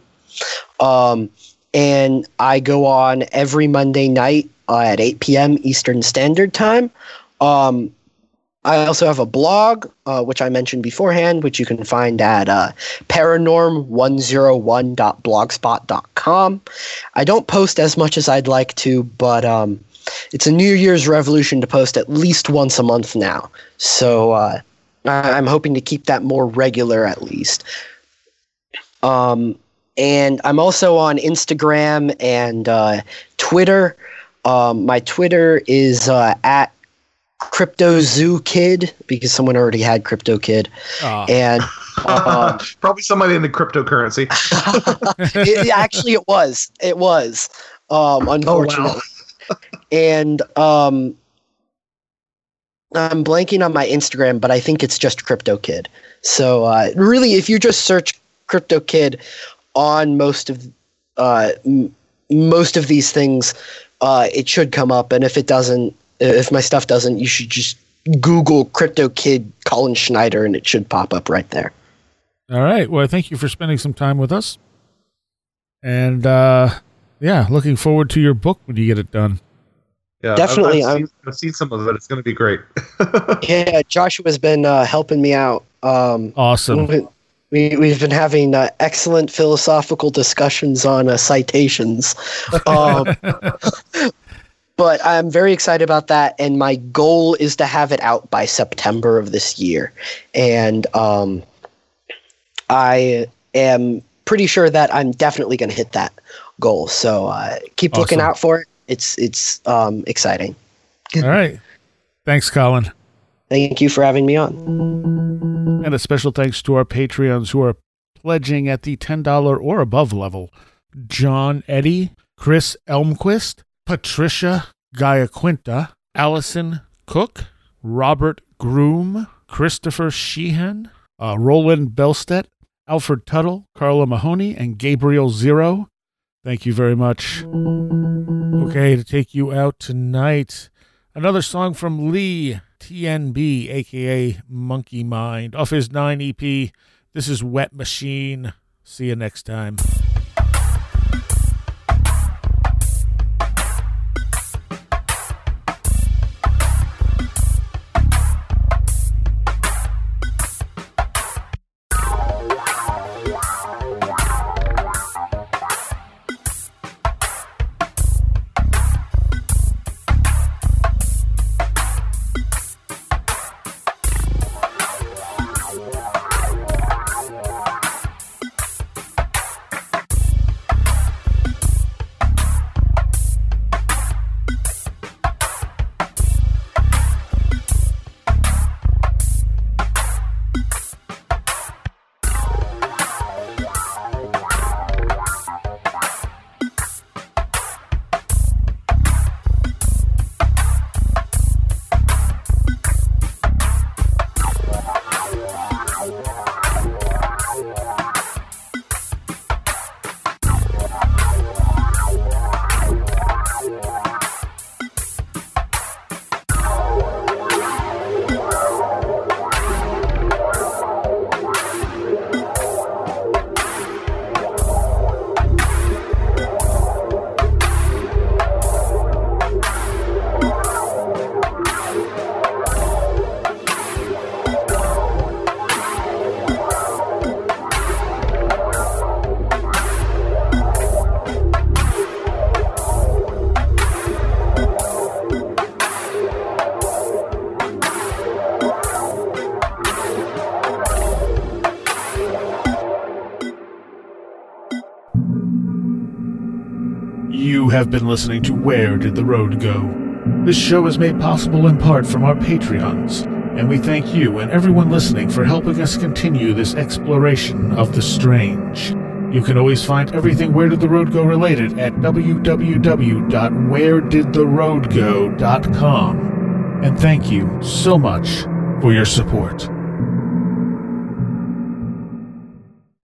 And I go on every Monday night at 8 p.m. Eastern Standard Time. I also have a blog, which I mentioned beforehand, which you can find at paranorm101.blogspot.com. I don't post as much as I'd like to, but it's a New Year's resolution to post at least once a month now. So I'm hoping to keep that more regular at least. And I'm also on Instagram and Twitter. My Twitter is at CryptoZooKid, because someone already had CryptoKid. And probably somebody into cryptocurrency. Actually, it was. Unfortunately. Oh, wow. And I'm blanking on my Instagram, but I think it's just CryptoKid. So really, if you just search CryptoKid on most of these things, it should come up. And if it doesn't, if my stuff doesn't, you should just Google CryptoKid Colin Schneider, and it should pop up right there. All right. Well, thank you for spending some time with us. And, looking forward to your book when you get it done. Yeah, definitely. I've seen some of it. It's going to be great. Yeah, Joshua's been helping me out. Awesome. We've been having excellent philosophical discussions on citations. But I'm very excited about that, and my goal is to have it out by September of this year. And I am pretty sure that I'm definitely going to hit that goal. So keep looking out for it. It's exciting. All right. Thanks, Colin. Thank you for having me on. And a special thanks to our Patreons who are pledging at the $10 or above level: John Eddy, Chris Elmquist, Patricia Giaquinta, Allison Cook, Robert Groom, Christopher Sheehan, Roland Belstedt, Alfred Tuttle, Carla Mahoney, and Gabriel Zero. Thank you very much. Okay, to take you out tonight, another song from Lee TNB, a.k.a. Monkey Mind, off his 9 EP. This is Wet Machine. See you next time. You have been listening to Where Did the Road Go? This show is made possible in part from our Patreons, and we thank you and everyone listening for helping us continue this exploration of the strange. You can always find everything Where Did the Road Go related at www.wheredidtheroadgo.com. And thank you so much for your support.